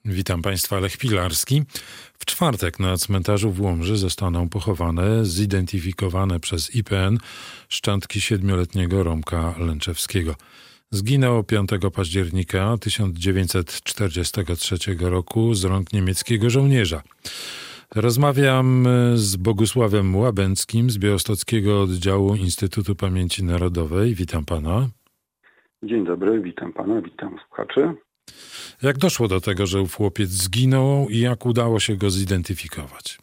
Witam Państwa, Lech Pilarski. W czwartek na cmentarzu w Łomży zostaną pochowane zidentyfikowane przez IPN szczątki 7-letniego Romka Lęczewskiego. Zginął 5 października 1943 roku z rąk niemieckiego żołnierza. Rozmawiam z Bogusławem Łabęckim z Białostockiego Oddziału Instytutu Pamięci Narodowej. Witam Pana. Dzień dobry, witam Pana, witam słuchaczy. Jak doszło do tego, że ów chłopiec zginął i jak udało się go zidentyfikować?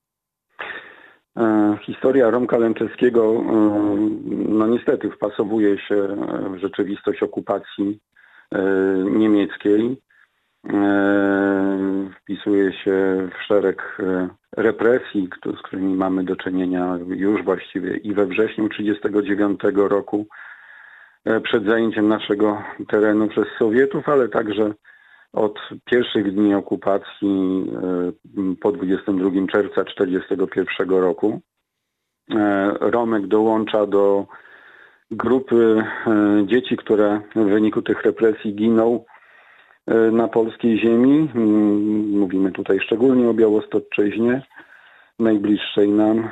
Historia Romka Lęczewskiego no niestety wpasowuje się w rzeczywistość okupacji niemieckiej. Wpisuje się w szereg represji, z którymi mamy do czynienia już właściwie i we wrześniu 1939 roku przed zajęciem naszego terenu przez Sowietów, ale także od pierwszych dni okupacji po 22 czerwca 1941 roku. Romek dołącza do grupy dzieci, które w wyniku tych represji giną na polskiej ziemi. Mówimy tutaj szczególnie o Białostocczyźnie, najbliższej nam.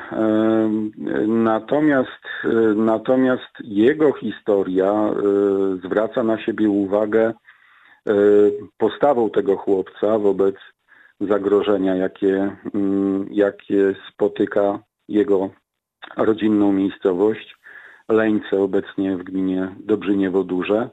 Natomiast jego historia zwraca na siebie uwagę postawą tego chłopca wobec zagrożenia, jakie spotyka jego rodzinną miejscowość Leńce, obecnie w gminie Dobrzyniewo-Duże.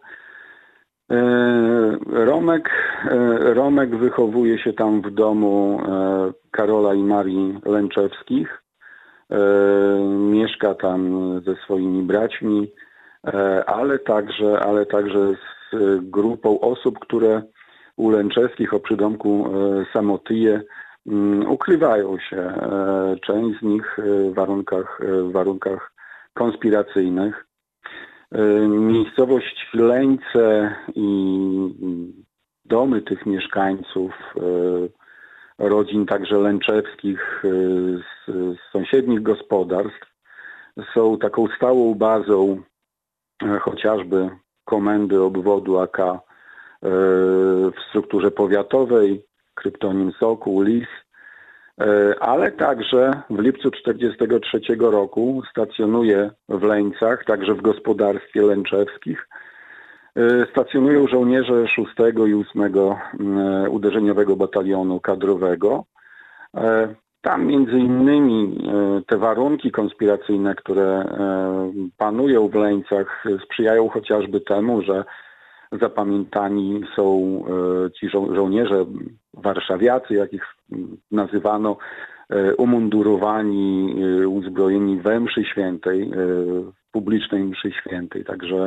Romek wychowuje się tam w domu Karola i Marii Lęczewskich. Mieszka tam ze swoimi braćmi, ale także z grupą osób, które u Lęczewskich o przydomku Samotyje ukrywają się. Część z nich w warunkach konspiracyjnych. Miejscowość Leńce i domy tych mieszkańców, rodzin także Lęczewskich z sąsiednich gospodarstw są taką stałą bazą chociażby komendy obwodu AK w strukturze powiatowej, kryptonim Sokół, Lis, ale także w lipcu 1943 roku stacjonuje w Leńcach, także w gospodarstwie Lęczewskich, stacjonują żołnierze 6 i 8 Uderzeniowego Batalionu Kadrowego. Tam między innymi te warunki konspiracyjne, które panują w Leńcach, sprzyjają chociażby temu, że zapamiętani są ci żołnierze warszawiacy, jak ich nazywano, umundurowani, uzbrojeni we mszy świętej, w publicznej mszy świętej. Także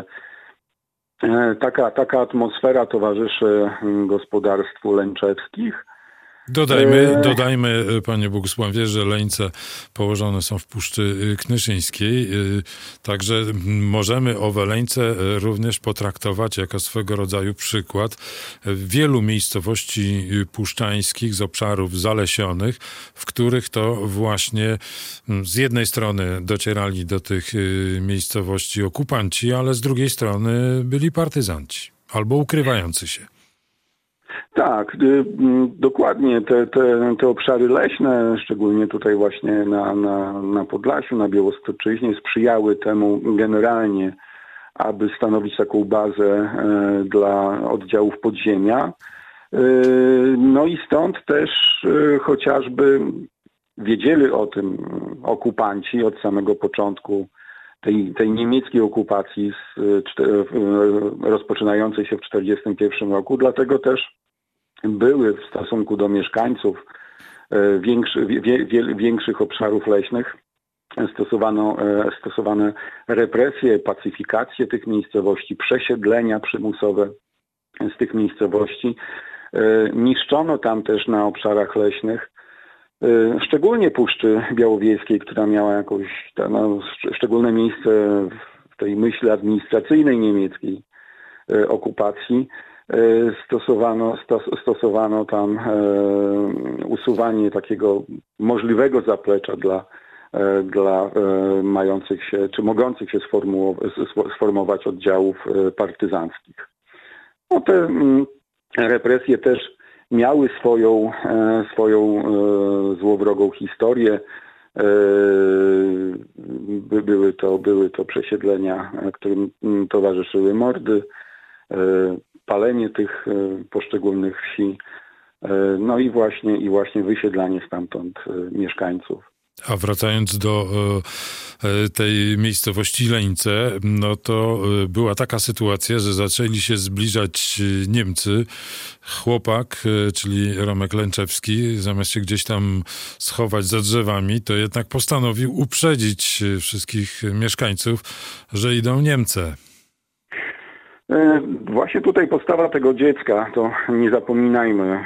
taka atmosfera towarzyszy gospodarstwu Lęczewskich. Dodajmy, panie Bogusławie, że Leńce położone są w Puszczy Knyszyńskiej, także możemy owe Leńce również potraktować jako swego rodzaju przykład wielu miejscowości puszczańskich z obszarów zalesionych, w których to właśnie z jednej strony docierali do tych miejscowości okupanci, ale z drugiej strony byli partyzanci albo ukrywający się. Tak, dokładnie. Te obszary leśne, szczególnie tutaj właśnie na Podlasiu, na Białostoczyźnie, sprzyjały temu generalnie, aby stanowić taką bazę dla oddziałów podziemia. No i stąd też chociażby wiedzieli o tym okupanci od samego początku tej niemieckiej okupacji rozpoczynającej się w 1941 roku, dlatego też były w stosunku do mieszkańców większych obszarów leśnych stosowane represje, pacyfikacje tych miejscowości, przesiedlenia przymusowe z tych miejscowości. Niszczono tam też na obszarach leśnych, szczególnie Puszczy Białowieskiej, która miała jakoś szczególne miejsce w tej myśli administracyjnej niemieckiej okupacji. Stosowano tam usuwanie takiego możliwego zaplecza dla mających się, czy mogących się sformować oddziałów partyzanckich. No te represje też miały swoją złowrogą historię. Były to przesiedlenia, którym towarzyszyły mordy, palenie tych poszczególnych wsi, no i właśnie wysiedlanie stamtąd mieszkańców. A wracając do tej miejscowości Leńce, no to była taka sytuacja, że zaczęli się zbliżać Niemcy. Chłopak, czyli Romek Lęczewski, zamiast się gdzieś tam schować za drzewami, to jednak postanowił uprzedzić wszystkich mieszkańców, że idą Niemcy. Właśnie tutaj postawa tego dziecka, to nie zapominajmy,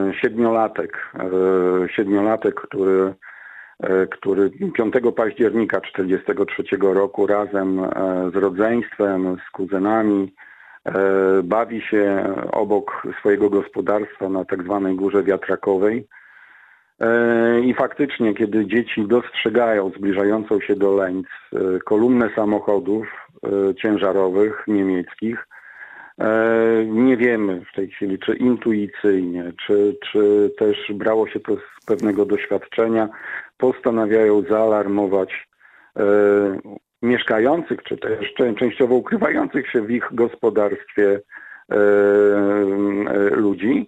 siedmiolatek, który 5 października 1943 roku razem z rodzeństwem, z kuzynami bawi się obok swojego gospodarstwa na tak zwanej Górze Wiatrakowej. I faktycznie, kiedy dzieci dostrzegają zbliżającą się do Leńc kolumnę samochodów ciężarowych niemieckich, nie wiemy w tej chwili, czy intuicyjnie, czy też brało się to z pewnego doświadczenia, postanawiają zaalarmować mieszkających, czy też częściowo ukrywających się w ich gospodarstwie ludzi.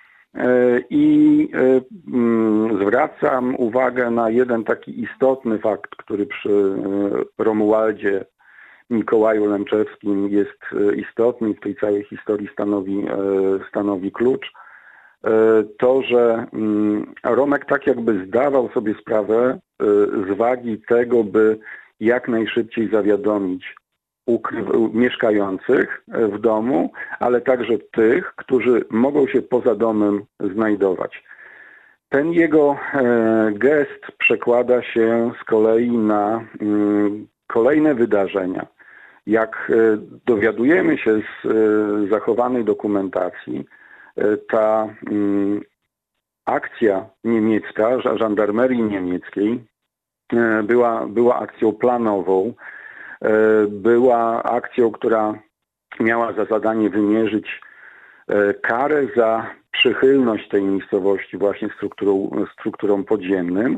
I zwracam uwagę na jeden taki istotny fakt, który przy Romualdzie Mikołaju Lęczewskim jest istotny i w tej całej historii stanowi klucz. To, że Romek tak jakby zdawał sobie sprawę z wagi tego, by jak najszybciej zawiadomić mieszkających w domu, ale także tych, którzy mogą się poza domem znajdować. Ten jego gest przekłada się z kolei na kolejne wydarzenia. Jak dowiadujemy się z zachowanej dokumentacji, ta akcja niemiecka, żandarmerii niemieckiej była akcją planową, była akcją, która miała za zadanie wymierzyć karę za przychylność tej miejscowości właśnie strukturom podziemnym.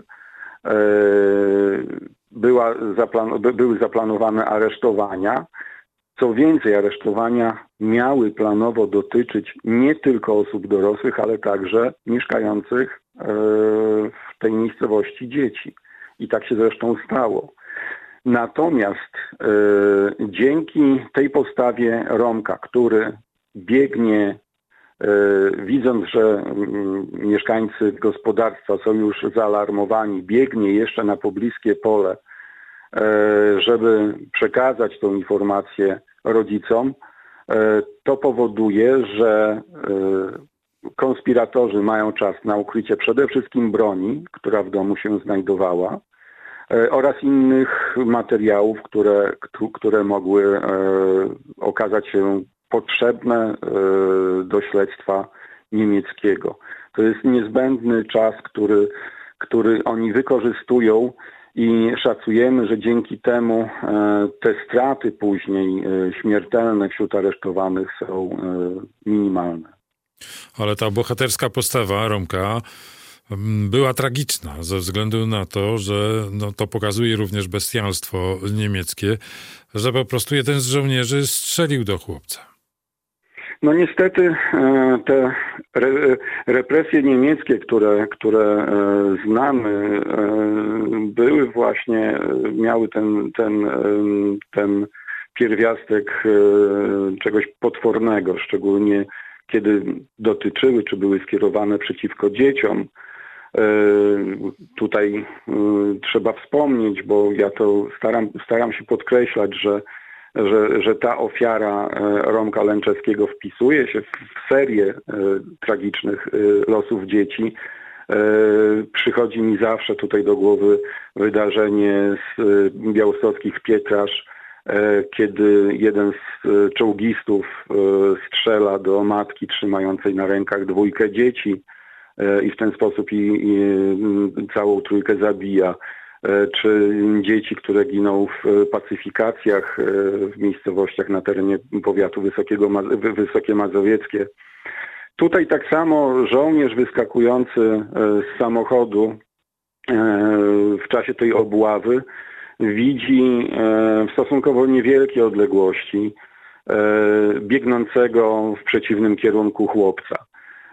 Były zaplanowane aresztowania. Co więcej, aresztowania miały planowo dotyczyć nie tylko osób dorosłych, ale także mieszkających w tej miejscowości dzieci. I tak się zresztą stało. Natomiast dzięki tej postawie Romka, który biegnie, widząc, że mieszkańcy gospodarstwa są już zaalarmowani, biegnie jeszcze na pobliskie pole, żeby przekazać tą informację rodzicom, to powoduje, że konspiratorzy mają czas na ukrycie przede wszystkim broni, która w domu się znajdowała, oraz innych materiałów, które mogły okazać się potrzebne do śledztwa niemieckiego. To jest niezbędny czas, który oni wykorzystują i szacujemy, że dzięki temu te straty później śmiertelne wśród aresztowanych są minimalne. Ale ta bohaterska postawa Romka była tragiczna ze względu na to, że to pokazuje również bestialstwo niemieckie, że po prostu jeden z żołnierzy strzelił do chłopca. No niestety te represje niemieckie, które znamy, były właśnie, miały ten pierwiastek czegoś potwornego, szczególnie kiedy dotyczyły, czy były skierowane przeciwko dzieciom. Tutaj trzeba wspomnieć, bo ja to staram się podkreślać, że ta ofiara Romka Lęczewskiego wpisuje się w serię tragicznych losów dzieci. Przychodzi mi zawsze tutaj do głowy wydarzenie z białostockich Pietrasz, kiedy jeden z czołgistów strzela do matki trzymającej na rękach 2 dzieci i w ten sposób całą 3 zabija. Czy dzieci, które giną w pacyfikacjach w miejscowościach na terenie powiatu Wysokie Mazowieckie. Tutaj tak samo żołnierz wyskakujący z samochodu w czasie tej obławy widzi w stosunkowo niewielkiej odległości biegnącego w przeciwnym kierunku chłopca.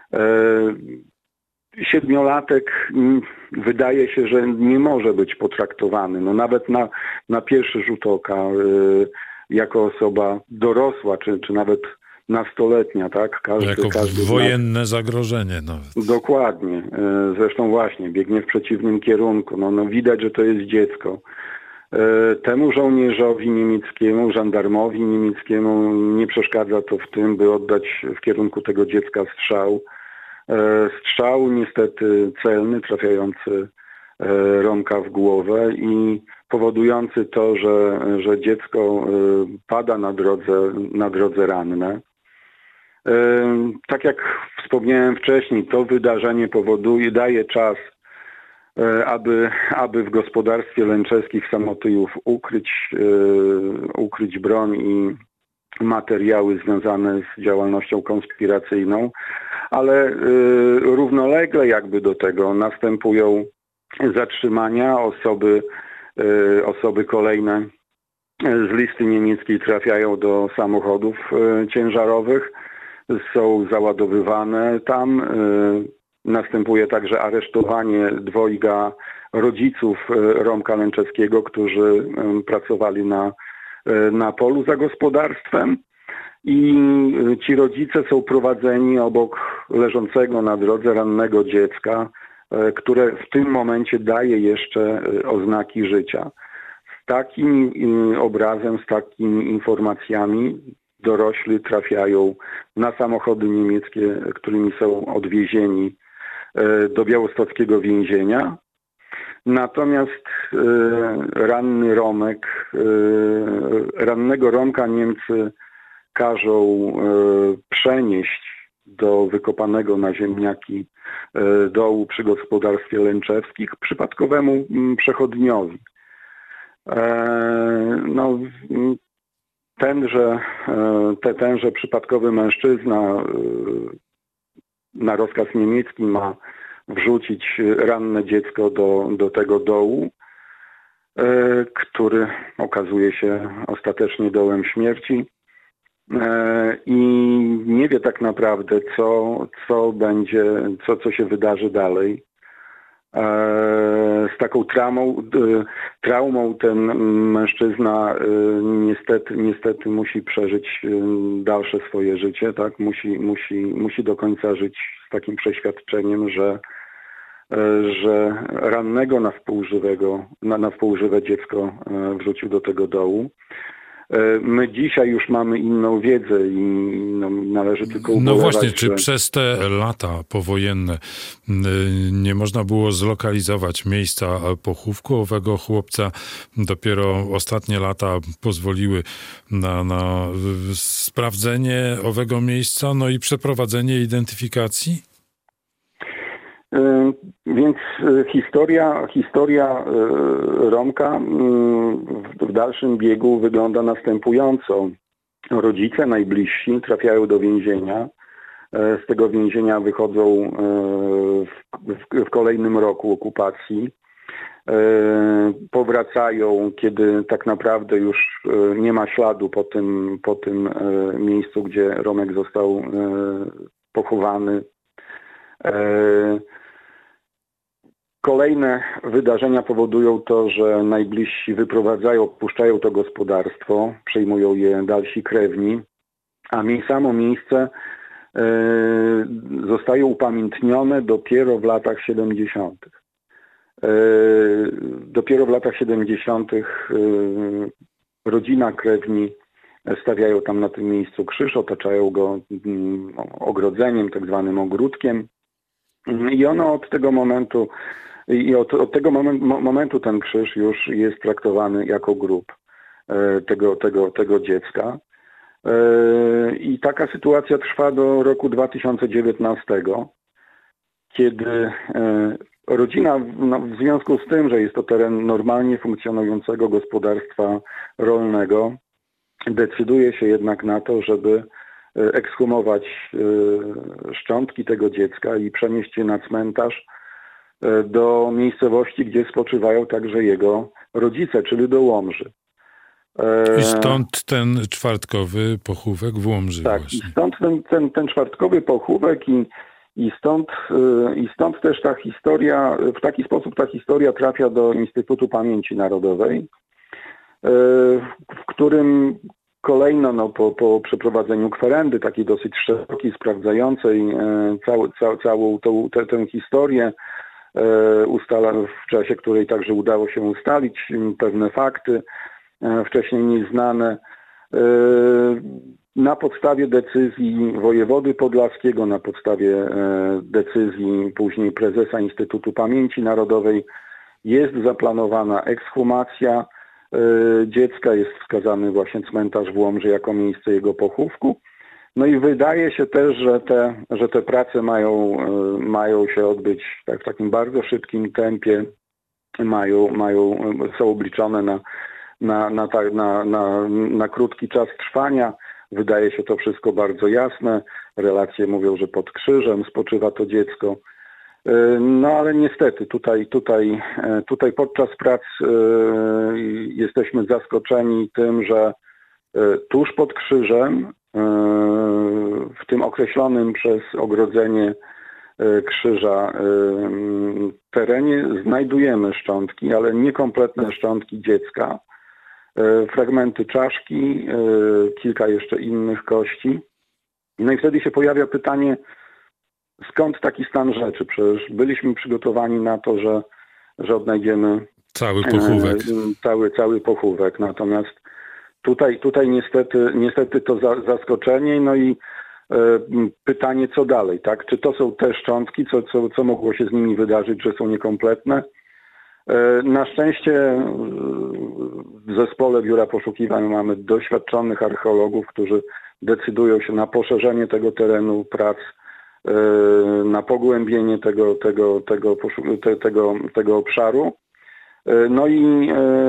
Siedmiolatek wydaje się, że nie może być potraktowany, no nawet na pierwszy rzut oka, jako osoba dorosła, czy nawet nastoletnia, tak? Każdy wojenne zagrożenie nawet. Dokładnie. Zresztą właśnie biegnie w przeciwnym kierunku. No widać, że to jest dziecko. Temu żołnierzowi niemieckiemu, żandarmowi niemieckiemu nie przeszkadza to w tym, by oddać w kierunku tego dziecka strzał. Strzał niestety celny, trafiający Romka w głowę i powodujący to, że dziecko pada na drodze ranne. Tak jak wspomniałem wcześniej, to wydarzenie daje czas, aby w gospodarstwie Lęczewskich Samotyjów ukryć broń i materiały związane z działalnością konspiracyjną, ale równolegle jakby do tego następują zatrzymania, osoby kolejne z listy niemieckiej trafiają do samochodów ciężarowych, są załadowywane tam. Następuje także aresztowanie dwojga rodziców Romka Lęczewskiego, którzy pracowali na polu za gospodarstwem i ci rodzice są prowadzeni obok leżącego na drodze rannego dziecka, które w tym momencie daje jeszcze oznaki życia. Z takim obrazem, z takimi informacjami dorośli trafiają na samochody niemieckie, którymi są odwiezieni do białostockiego więzienia. Natomiast rannego Romka Niemcy każą przenieść do wykopanego na ziemniaki dołu przy gospodarstwie Lęczewskich przypadkowemu przechodniowi. No, tenże przypadkowy mężczyzna na rozkaz niemiecki ma wrzucić ranne dziecko do tego dołu, który okazuje się ostatecznie dołem śmierci i nie wie tak naprawdę, co się wydarzy dalej. Z taką traumą ten mężczyzna niestety musi przeżyć dalsze swoje życie, tak? Musi do końca żyć z takim przeświadczeniem, że rannego na współżywe dziecko wrzucił do tego dołu. My dzisiaj już mamy inną wiedzę i należy tylko ubolewać. No właśnie, czy przez te lata powojenne nie można było zlokalizować miejsca pochówku owego chłopca? Dopiero ostatnie lata pozwoliły na sprawdzenie owego miejsca, no i przeprowadzenie identyfikacji? Więc historia Romka w dalszym biegu wygląda następująco. Rodzice najbliżsi trafiają do więzienia. Z tego więzienia wychodzą w kolejnym roku okupacji. Powracają, kiedy tak naprawdę już nie ma śladu po tym miejscu, gdzie Romek został pochowany. Kolejne wydarzenia powodują to, że najbliżsi opuszczają to gospodarstwo, przejmują je dalsi krewni, a samo miejsce zostaje upamiętnione dopiero w latach 70. Dopiero w latach 70. rodzina krewni stawiają tam na tym miejscu krzyż, otaczają go ogrodzeniem, tak zwanym ogródkiem. I ono od tego momentu ten krzyż już jest traktowany jako grób tego dziecka. I taka sytuacja trwa do roku 2019, kiedy rodzina, w związku z tym, że jest to teren normalnie funkcjonującego gospodarstwa rolnego, decyduje się jednak na to, żeby ekshumować szczątki tego dziecka i przenieść je na cmentarz do miejscowości, gdzie spoczywają także jego rodzice, czyli do Łomży. I stąd ten czwartkowy pochówek w Łomży. Tak, właśnie. i stąd ten czwartkowy pochówek i stąd też ta historia, w taki sposób ta historia trafia do Instytutu Pamięci Narodowej, w którym kolejno po przeprowadzeniu kwerendy, takiej dosyć szerokiej, sprawdzającej całą tę historię, w czasie której także udało się ustalić pewne fakty wcześniej nieznane, na podstawie decyzji wojewody podlaskiego, na podstawie decyzji później prezesa Instytutu Pamięci Narodowej jest zaplanowana ekshumacja dziecka, jest wskazany właśnie cmentarz w Łomży jako miejsce jego pochówku. No i wydaje się też, że te prace mają się odbyć tak w takim bardzo szybkim tempie, są obliczone na krótki czas trwania. Wydaje się to wszystko bardzo jasne. Relacje mówią, że pod krzyżem spoczywa to dziecko. No ale niestety tutaj podczas prac jesteśmy zaskoczeni tym, że tuż pod krzyżem, w tym określonym przez ogrodzenie krzyża terenie znajdujemy szczątki, ale niekompletne szczątki dziecka, fragmenty czaszki, kilka jeszcze innych kości. No i wtedy się pojawia pytanie, skąd taki stan rzeczy? Przecież byliśmy przygotowani na to, że odnajdziemy cały pochówek. Cały pochówek. Natomiast tutaj niestety to zaskoczenie, no i pytanie, co dalej, tak? Czy to są te szczątki, co mogło się z nimi wydarzyć, że są niekompletne? Na szczęście w zespole Biura Poszukiwań mamy doświadczonych archeologów, którzy decydują się na poszerzenie tego terenu prac, na pogłębienie tego obszaru. No i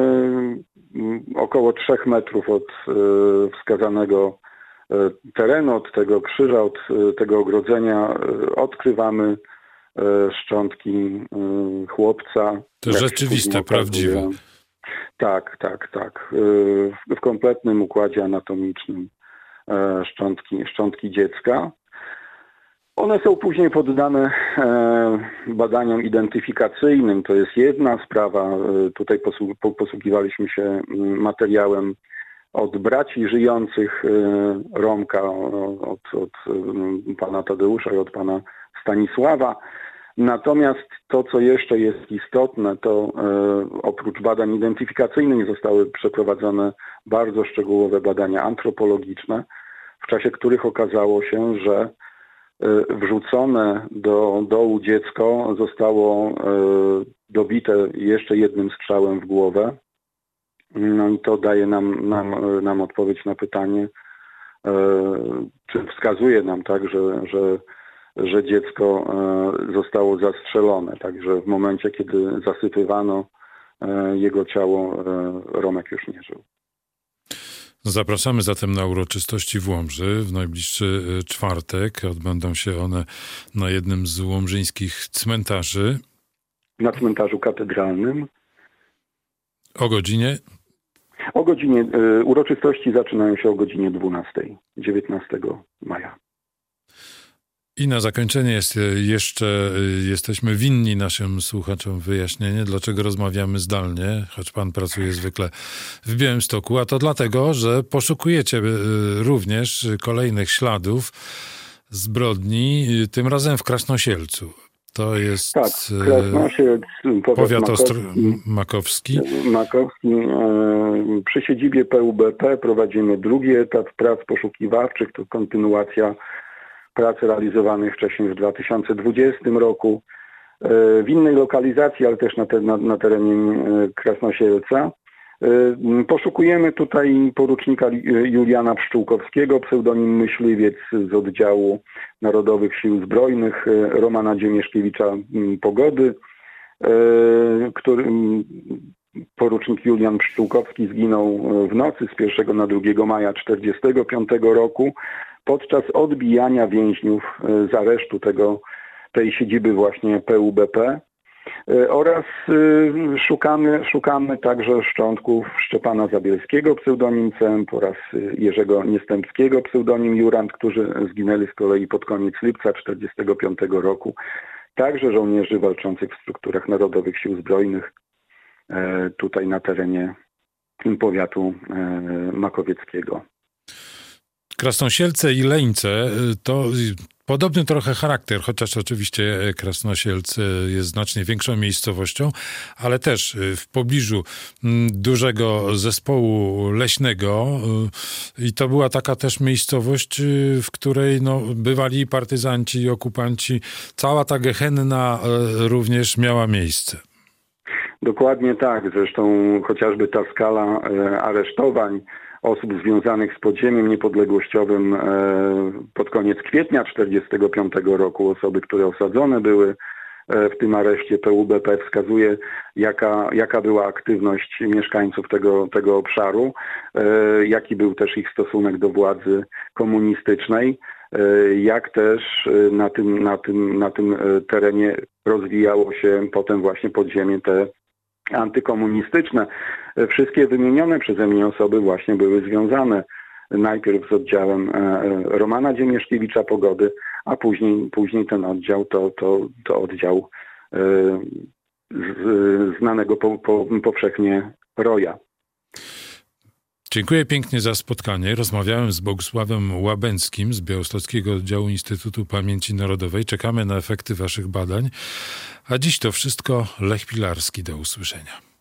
około 3 metrów od wskazanego terenu, od tego krzyża, od tego ogrodzenia odkrywamy szczątki chłopca. To rzeczywiste, prawdziwe. Tak. W kompletnym układzie anatomicznym szczątki dziecka. One są później poddane badaniom identyfikacyjnym. To jest jedna sprawa. Tutaj posługiwaliśmy się materiałem od braci żyjących Romka, od pana Tadeusza i od pana Stanisława. Natomiast to, co jeszcze jest istotne, to oprócz badań identyfikacyjnych zostały przeprowadzone bardzo szczegółowe badania antropologiczne, w czasie których okazało się, że wrzucone do dołu dziecko zostało dobite jeszcze jednym strzałem w głowę. No i to daje nam odpowiedź na pytanie, czy wskazuje nam tak, że dziecko zostało zastrzelone. Także w momencie, kiedy zasypywano jego ciało, Romek już nie żył. Zapraszamy zatem na uroczystości w Łomży. W najbliższy czwartek odbędą się one na jednym z łomżyńskich cmentarzy. Na cmentarzu katedralnym. O godzinie? Uroczystości zaczynają się o godzinie 12, 19 maja. I na zakończenie jesteśmy winni naszym słuchaczom wyjaśnienie, dlaczego rozmawiamy zdalnie, choć pan pracuje zwykle w Białymstoku, a to dlatego, że poszukujecie również kolejnych śladów zbrodni, tym razem w Krasnosielcu. To jest Krasnosielc, powiat makowski. Przy siedzibie PUBP prowadzimy drugi etap prac poszukiwawczych, to kontynuacja prac realizowanych wcześniej w 2020 roku w innej lokalizacji, ale też na terenie Krasnosielca. Poszukujemy tutaj porucznika Juliana Pszczółkowskiego, pseudonim Myśliwiec z oddziału Narodowych Sił Zbrojnych, Romana Dziemieszkiewicza Pogody, porucznik Julian Pszczółkowski zginął w nocy z 1 na 2 maja 1945 roku. podczas odbijania więźniów z aresztu tej siedziby właśnie PUBP. Oraz szukamy także szczątków Szczepana Zabielskiego, pseudonim Cemp, oraz Jerzego Niestępskiego, pseudonim Jurand, którzy zginęli z kolei pod koniec lipca 1945 roku. Także żołnierzy walczących w strukturach Narodowych Sił Zbrojnych tutaj na terenie powiatu makowieckiego. Krasnosielce i Leńce to podobny trochę charakter, chociaż oczywiście Krasnosielce jest znacznie większą miejscowością, ale też w pobliżu dużego zespołu leśnego i to była taka też miejscowość, w której bywali partyzanci i okupanci. Cała ta gehenna również miała miejsce. Dokładnie tak. Zresztą chociażby ta skala aresztowań osób związanych z podziemiem niepodległościowym pod koniec kwietnia 1945 roku, osoby, które osadzone były w tym areszcie PUBP, wskazuje, jaka była aktywność mieszkańców tego obszaru, jaki był też ich stosunek do władzy komunistycznej, jak też na tym terenie rozwijało się potem właśnie podziemie te antykomunistyczne. Wszystkie wymienione przeze mnie osoby właśnie były związane najpierw z oddziałem Romana Dziemieszkiewicza-Pogody, a później ten oddział to oddział znanego powszechnie Roja. Dziękuję pięknie za spotkanie. Rozmawiałem z Bogusławem Łabęckim z Białostockiego Oddziału Instytutu Pamięci Narodowej. Czekamy na efekty waszych badań. A dziś to wszystko. Lech Pilarski. Do usłyszenia.